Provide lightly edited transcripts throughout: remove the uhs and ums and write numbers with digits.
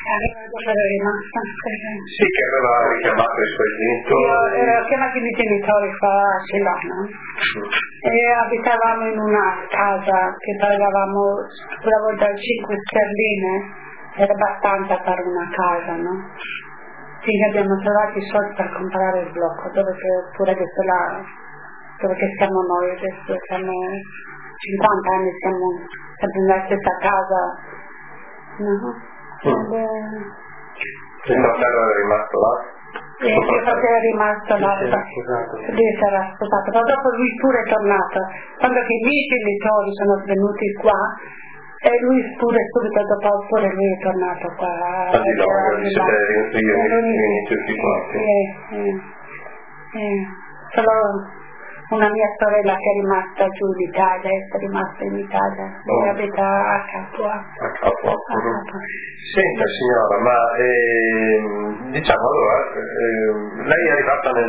Era rimasta. Sì, che aveva richiamato i suoi genitori. Ero chiamati i miei genitori qua a Cilano. E abitavamo in una casa che pagavamo una volta 5 sterline, era abbastanza per una casa, no? Quindi abbiamo trovato i soldi per comprare il blocco, dove che siamo noi adesso, siamo 50 anni, siamo sempre nella stessa casa, no? Il fratello è rimasto là? Il fratello è rimasto là, lui si era sposato, ma dopo lui pure è tornato. Quando i miei genitori sono venuti qua, e lui pure subito dopo pure lui è tornato qua. A di loro, vi siete riuniti tutti quanti? Solo una mia sorella che è rimasta giù in Italia, è rimasta in Italia, lei abita a Capua. A Capua. Senta signora, ma diciamo allora, lei è arrivata nel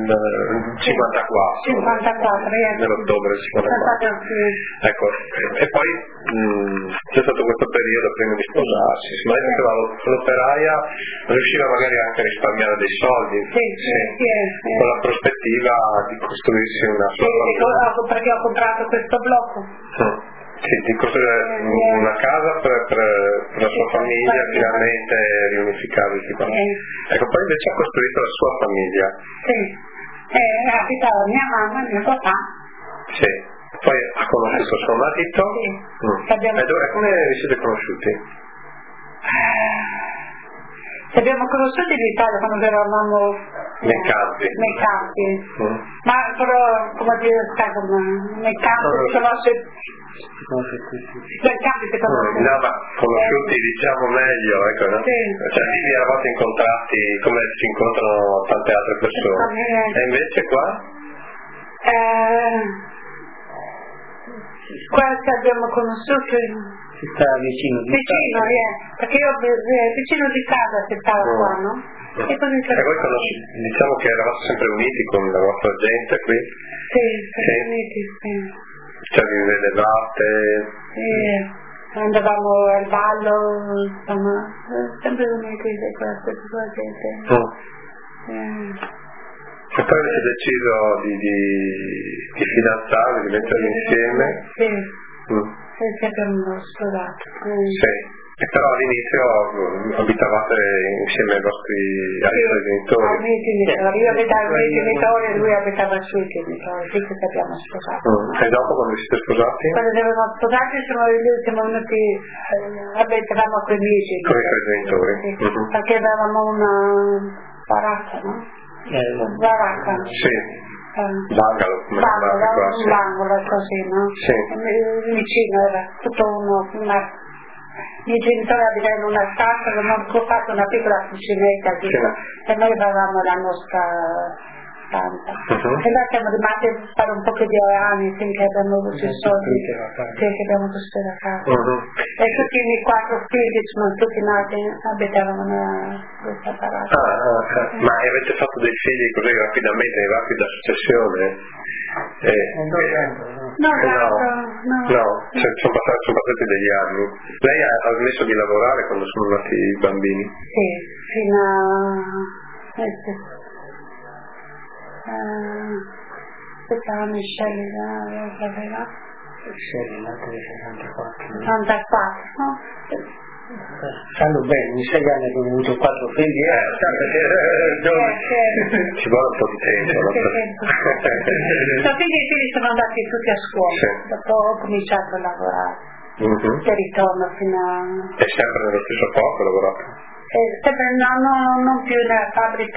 54, nell'ottobre 54. Ecco, e poi c'è stato questo periodo prima di sposarsi, ma lei faceva l'operaia, riusciva magari anche a risparmiare dei soldi, con la prospettiva di costruirsi una sua famiglia. Perché ho comprato questo blocco. Sì, di costruire una casa per la sua famiglia, finalmente riunificare tutti quanti. Ecco, poi invece ha costruito la sua famiglia. Sì, abitava mia mamma e mio papà. Sì, poi ha conosciuto suo marito. Sì. E dove, come vi siete conosciuti? Ci abbiamo conosciuti in Italia quando eravamo nei campi. Ma però, come dire, nei campi No, ma conosciuti diciamo meglio, ecco, no? Sì. Cioè lì vi eravate incontrati come si incontrano tante altre persone. E invece qua? Qua ci abbiamo conosciuti. Si sta vicino perché io vicino di casa si stava qua, no? E così e voi diciamo che eravate sempre uniti con la vostra gente qui? Sì, uniti, sì. Cioè vi vedevate? Sì, andavamo al ballo, insomma, sempre uniti con la stessa gente. E poi avete deciso di fidanzarvi, di mettervi insieme? Sì. Ci abbiamo sposato. Sì. E però all'inizio abitavate insieme ai vostri genitori? Ai miei genitori, io abitavo ai miei genitori e lui abitava ai suoi genitori, sì che ci abbiamo sposato. E dopo quando vi siete sposati? Quando ci avevamo sposati siamo venuti, abitavamo con i miei genitori. Con i suoi genitori? Sì, perché avevamo una baracca, no? Baracca. Sì. Bungalow, come un bungalow così, no? Sì. Vicino era tutto i miei genitori abitavano in una stanza, avevamo fatto una piccola cucinetta e noi avevamo la nostra stanza. E là siamo rimasti per un po' di anni finché abbiamo avuto i soldi, finché abbiamo costruito la casa. E tutti i miei 4 figli sono tutti nati, abitavano in questa parata. Ma avete fatto dei figli così rapidamente, in rapida successione? No, sono passati degli anni. Lei ha smesso di lavorare quando sono nati i bambini? Sì, fino a 7 anni Shelley aveva. Shelley nata nel 64. 64, no? Sanno bene, in 6 anni abbiamo avuto 4 figli. Ci vuole un po' di tempo. I figli sono andati tutti a scuola, dopo ho cominciato a lavorare. E ritorno fino a... E sempre nello stesso posto ho lavorato? Sempre, non più nella fabbrica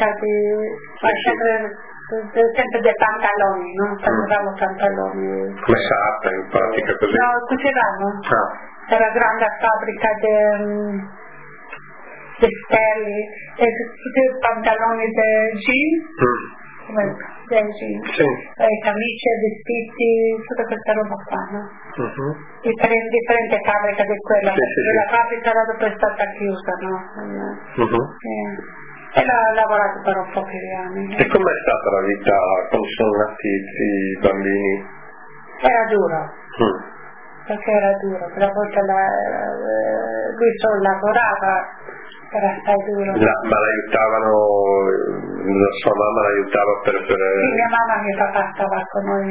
sempre dei pantaloni, no? Facevamo pantaloni. Come sarta in pratica così? No, cucevamo. Era grande fabbrica di sterli e tutti i pantaloni dei jeans, camicie, vestiti, tutta questa roba qua, no? Differente fabbrica di quella, la fabbrica era dopo è stata chiusa, no? E l'ho lavorato per un po' di anni. E com'è stata la vita quando sono nati i bambini? Era duro. Perché era duro, quella volta lui solo lavorava era assai duro. Ma l'aiutavano, sua mamma l'aiutava per... Sì, mia mamma e mio papà stava con noi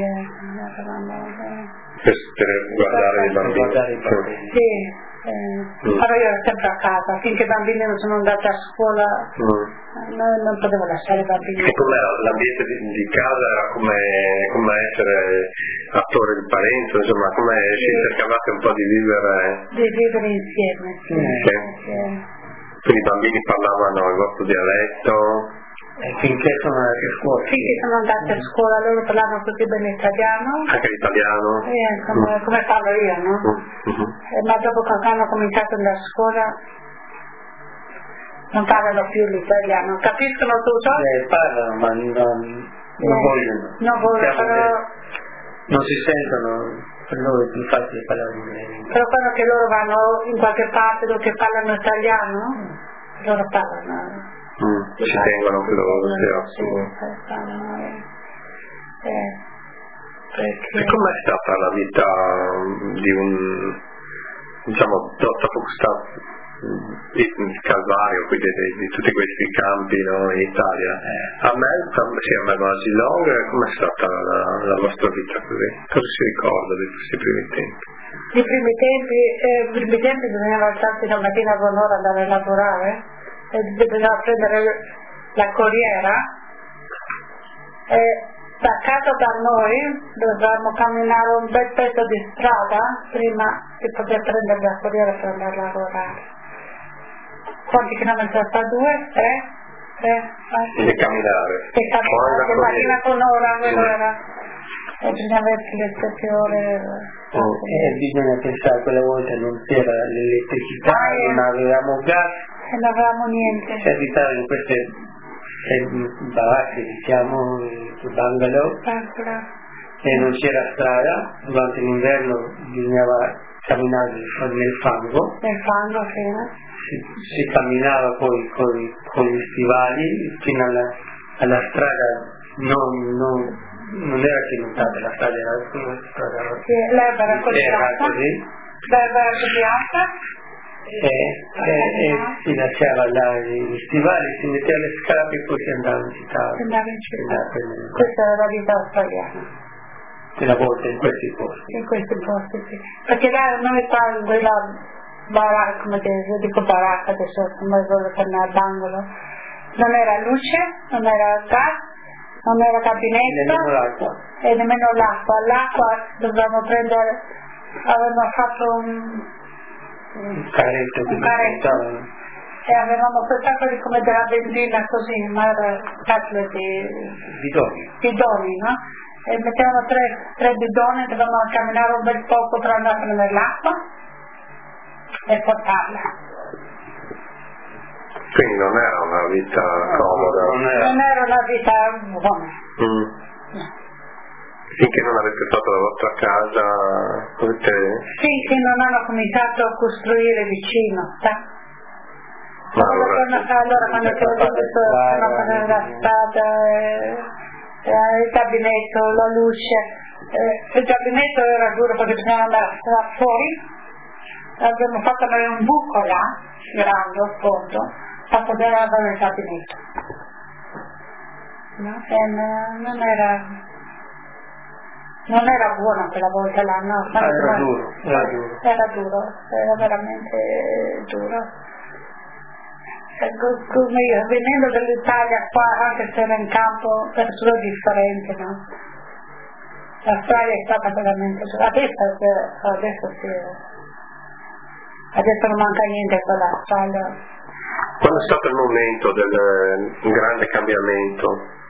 per guardare i bambini. Sì, però io ero sempre a casa, finché i bambini non sono andati a scuola non potevo lasciare i bambini. E com'era l'ambiente di casa? Era come essere attore di Parenzo, insomma, come si cercavate un po' di vivere insieme, sì. Quindi i bambini parlavano il vostro dialetto? Finché sono andati a scuola. Finché sono andati a scuola, loro parlavano così bene italiano. Anche l'italiano? Come parlo io, no? Ma dopo che hanno cominciato ad andare a scuola non parlano più l'italiano. Capiscono tutto? Parlano, ma non vogliono. Non vogliono, però... Non si sentono, per loro è più facile parlare inglese. Però quando che loro vanno in qualche parte dove parlano italiano, loro parlano. Ci tengono che loro E com'è stata la vita di un, diciamo, dopo il calvario di tutti questi campi, no, in Italia? A Masilong, com'è stata la vostra vita così? Cosa si ricorda di questi primi tempi? I primi tempi bisognava alzarsi la mattina con loro andare a lavorare e bisognava prendere la corriera e da casa da noi dovevamo camminare un bel pezzo di strada prima di poter prendere la corriera per andare a lavorare. Quanti chilometri fa? 2? 3? Di camminare. La mattina con ora, e bisognava essere le 7 ore. Bisogna pensare, quelle volte non c'era l'elettricità, non avevamo gas. E non avevamo niente. C'è abitare in queste baracche, diciamo, bungalow, e non c'era strada. Durante l'inverno bisognava camminare nel fango. Nel fango, sì. Si camminava poi con gli stivali fino alla strada, non era cementata, la strada era una strada l'erba era così alta e si lasciava là gli stivali, si metteva le scarpe e poi si andava in città. Questa era la vita australiana. Una volta in questi posti. In questi posti, sì. Perché là noi qua in quella baracca, come dico baracca adesso, come voglio tornare all'angolo, non era luce, non era gas, non era gabinetto e nemmeno l'acqua. L'acqua dovevamo prendere, avevamo fatto un carretto e avevamo portato come della benzina così, ma era scatole di bidoni, no? E mettevamo tre bidoni, dovevamo camminare un bel poco per andare a prendere l'acqua e portarla. Quindi non era una vita comoda? Non era una vita buona. No. Finché non avete fatto la vostra casa, Sì, che non hanno cominciato a costruire vicino, sa? Allora quando c'è la strada, il gabinetto, la luce, il gabinetto era duro perché bisognava andare fuori, abbiamo fatto noi un buco là, grande appunto, per poter avere il gabinetto. No? E non era buono quella volta là, no? Era duro, era veramente duro. Come io, venendo dall'Italia qua, anche se era in campo, è solo differente, no? La strada è stata veramente dura. Adesso sì. Adesso non manca niente con la strada. Quando è stato il momento del grande cambiamento?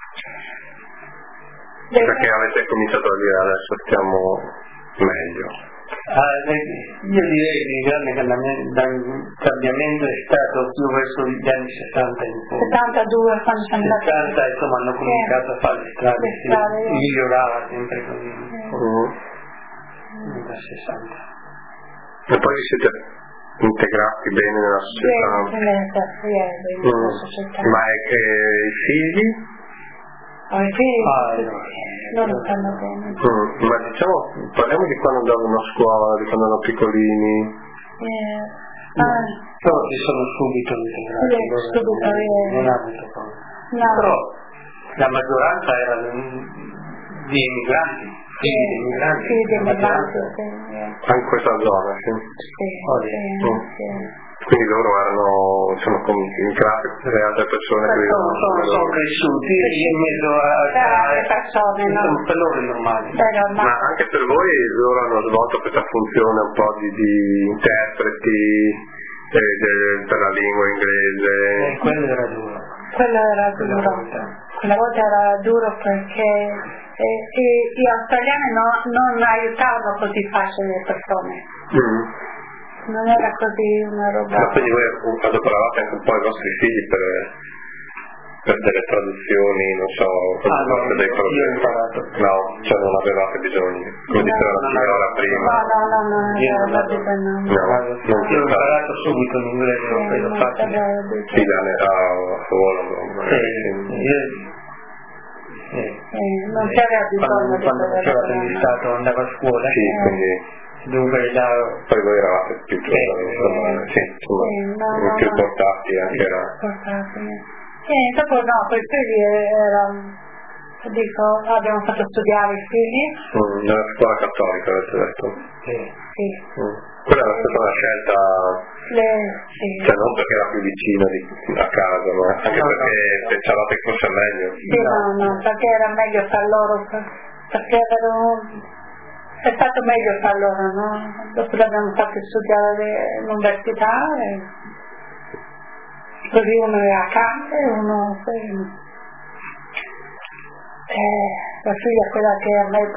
Perché avete cominciato a dire adesso stiamo meglio? Io direi che il grande cambiamento è stato più verso gli anni 60 in poi. 72 quando siamo andati. 60 insomma hanno cominciato a fare le strade, si migliorava sempre così. Nel 60. E poi vi siete integrati bene nella società? Nella società. Ma è che i figli? I figli non stanno bene. Ma diciamo, parliamo di quando andavano a scuola, di quando erano piccolini. Però si sono subito integrati, non ha avuto problemi. Però la maggioranza erano di emigranti, figli di emigranti. Anche in questa zona, sì. Quindi loro erano in classe con le altre persone che sono cresciuti in mezzo a persone, per loro è normale. Ma anche per voi loro hanno svolto questa funzione un po' di interpreti per la lingua inglese. Quello era duro. Quella volta era duro perché gli australiani non aiutavano così facile le persone. Non era così una roba. Ma quindi voi adoperavate anche un po' i vostri figli per delle traduzioni, non so, dei problemi? No, cioè non avevate bisogno, come diceva la signora prima. Non ho imparato subito l'inglese, l'ho preso facile. Sì, a scuola. Non c'era bisogno quando faceva l'apprendistato andava a scuola. Sì, quindi dunque poi voi eravate più più portati anche dopo no, poi abbiamo fatto studiare i figli nella scuola cattolica, avete detto? Sì. Quella era stata una scelta cioè non perché era più vicino a casa, ma anche perché pensavate che fosse meglio. No, perché era meglio per loro, perché è stato meglio per loro, no? Dopo l'abbiamo fatto studiare all'università così uno è a casa e uno la figlia quella che a me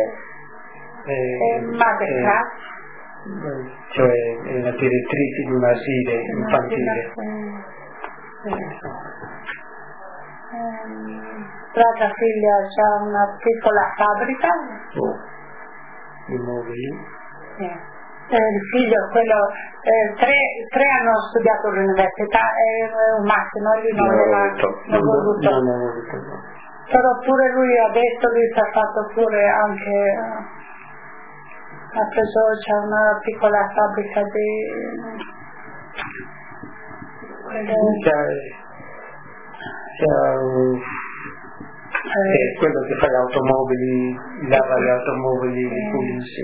è madre class, cioè è la direttrice di un asilo infantile. L'altra figlia ha una piccola fabbrica di mobili. Il figlio, quello, tre hanno studiato all'università e un massimo, lui non aveva voluto. Però pure lui adesso si è fatto pure anche, ha preso, c'è una piccola fabbrica di quello che fa le automobili, lava le automobili, pulisce.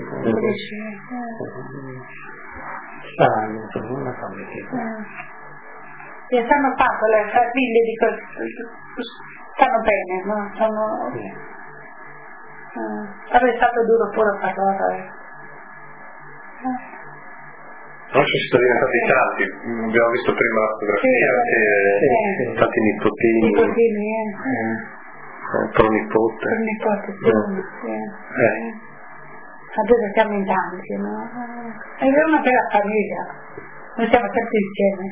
Una fabbrica. E stanno fatto le famiglie di stanno bene, no? Sarebbe stato duro pure per loro. Non ci sono diventati tanti, abbiamo visto prima la fotografia, tanti nipotini. Pronipote. Adesso siamo in tanti, no? È una bella famiglia, noi siamo sempre insieme.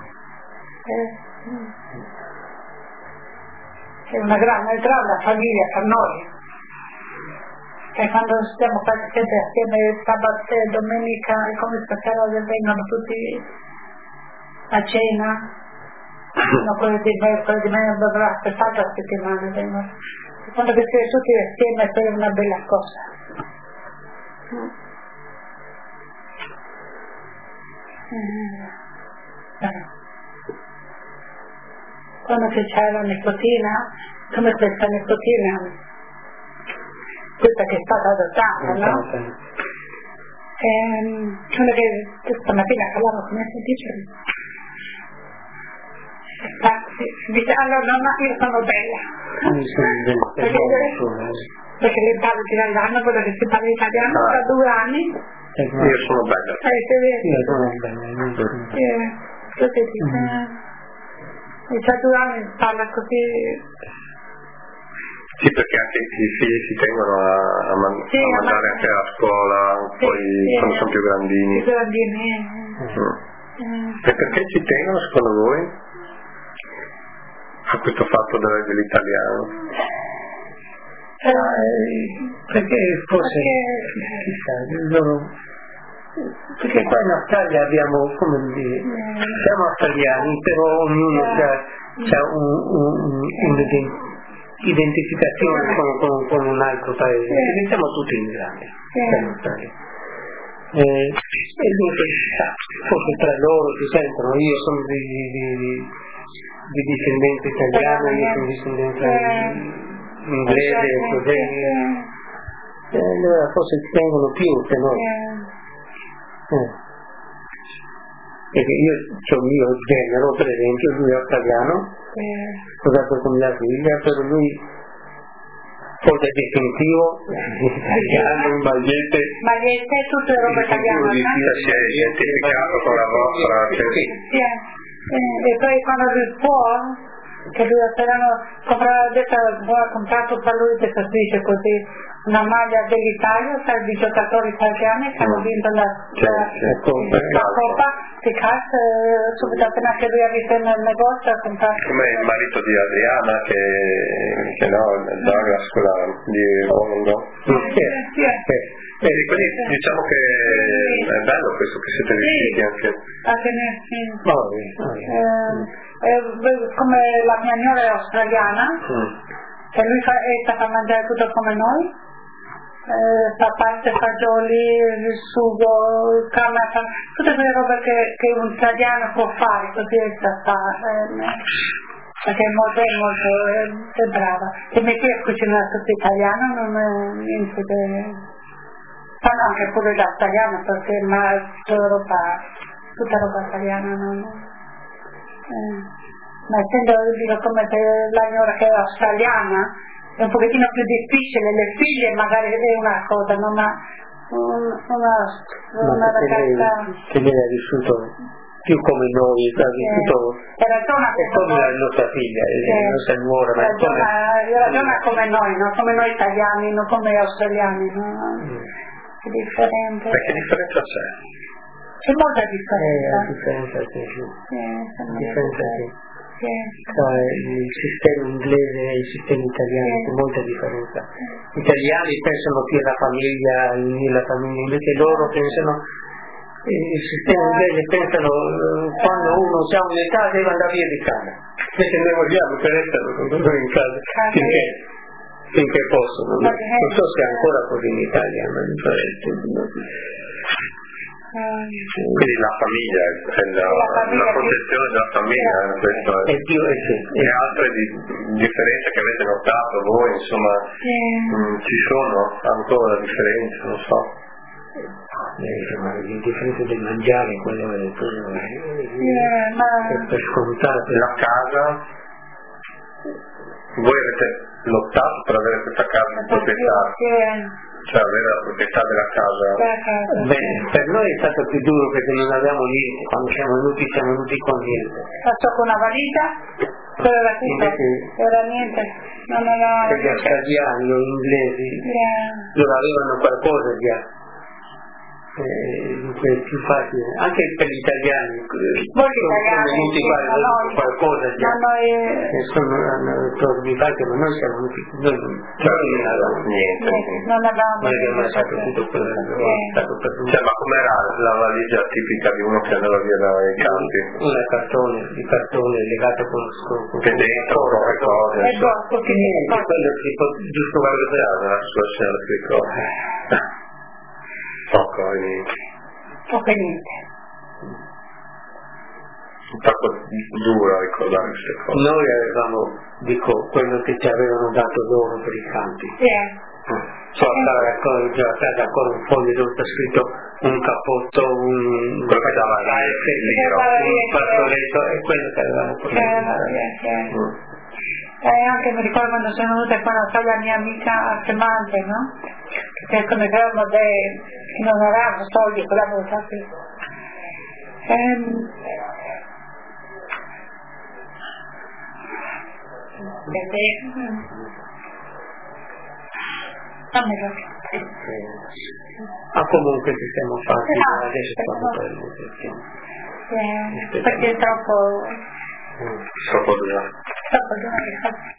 È una grande famiglia per noi. E quando stiamo sempre assieme sabato e domenica, e come stasera vengono tutti a cena. No, quello di me dovrà aspettare la settimana vengono. Quando che siete tutti assieme è una bella cosa. Quando c'è la nipotina, come questa nipotina, questa che è stata adottata, no? Quella che stamattina parlavo, come si dice? Dice, allora nonna, io sono bella. Perché le parlo italiano, quello che si parla italiano da 2 anni. Io sono bella. Io sono bella. Così dice. E da 2 anni parla così. Sì, perché anche i figli si tengono a mandare anche a scuola, poi quando sono più grandini. E perché ci tengono secondo voi? A questo fatto dell'italiano? Perché forse chissà, perché qua in Australia abbiamo, come dire, siamo australiani, però ognuno ha un'identificazione con un altro paese, perché siamo tutti immigranti in Australia. E dunque, forse tra loro si sentono, io sono di discendenza italiana, io sono di discendenza inglese, così. Allora forse si tengono più che noi. Perché io ho il mio genero, per esempio, lui è australiano, sposato con mia figlia, però lui forse è definitivo, italiano, in magliette. Magliette, tutte le robe italiane. Si è identificato con la vostra. E poi quando lui può, che lui ha comprato per lui che dice così una maglia dell'Italia tra i giocatori italiani che hanno vinto la Coppa di calcio, subito appena che lui ha visto nel negozio ha comprato. Come il marito di Adriana che no, Douglas, quella di Volongo. Quindi diciamo che è bello questo che siete riusciti anche a tenersi come la mia nuora è australiana e lui è stata a mangiare tutto come noi, la pasta, fagioli, il sugo, il carne, tutte quelle robe che un italiano può fare, così è stata perché è molto è brava. E mi qui a cucinare tutto italiano non è niente che fanno anche pure da italiano perché ma tutta roba italiana non ma essendo dico come se la signora che è australiana è un pochettino più difficile, le figlie magari è una cosa, non ha una ragazza che lei ha vissuto più come noi, ha vissuto è come la nostra figlia, la nostra nuora, ragiona come noi, no? Come noi italiani, non come australiani, no? È differente. E che differenza c'è? C'è molta differenza. Differenza sì. Tra il sistema inglese e il sistema italiano c'è molta differenza. Gli italiani pensano più alla famiglia, invece loro pensano, il sistema inglese pensano quando uno ha un'età deve andare via di casa, invece noi vogliamo che restano con noi in casa finché possono. Non so se è ancora così in Italia, ma in quindi la famiglia la protezione della famiglia questo è e altre differenze che avete notato voi, insomma ci sono ancora differenze, non so. Le differenze del mangiare, quello è per scontato. La casa, voi avete lottato per avere questa casa di proprietà, cioè avere la proprietà della casa. Per noi è stato più duro perché non avevamo niente, quando siamo venuti con niente. Faccio con una valigia, quello era tutto, era niente, non era. Per gli australiani o inglesi loro avevano qualcosa già. È più facile anche per gli italiani, molti italiani qualcosa già sono parte, ma noi siamo non avevamo niente, non avevamo lasciato tutto quello che avevamo stato perduto. Cioè, ma com'era la valigia tipica di uno che andava via dai campi? Di cartone legato con che dentro poche cose, quello tipo giusto guardare la sua scena poco e niente. Un po' duro ricordare queste cose. Noi avevamo, quello che ci avevano dato loro per i campi. C'era ancora un foglio dove sta scritto un cappotto, quello che dava un fazzoletto, e quello che avevamo portato. Anche mi ricordo quando sono venuta qua a la mia amica Artemante, no? Che come avevamo non avevamo soldi, volevamo fare comunque ci siamo fatti, adesso stiamo per perché è troppo duro.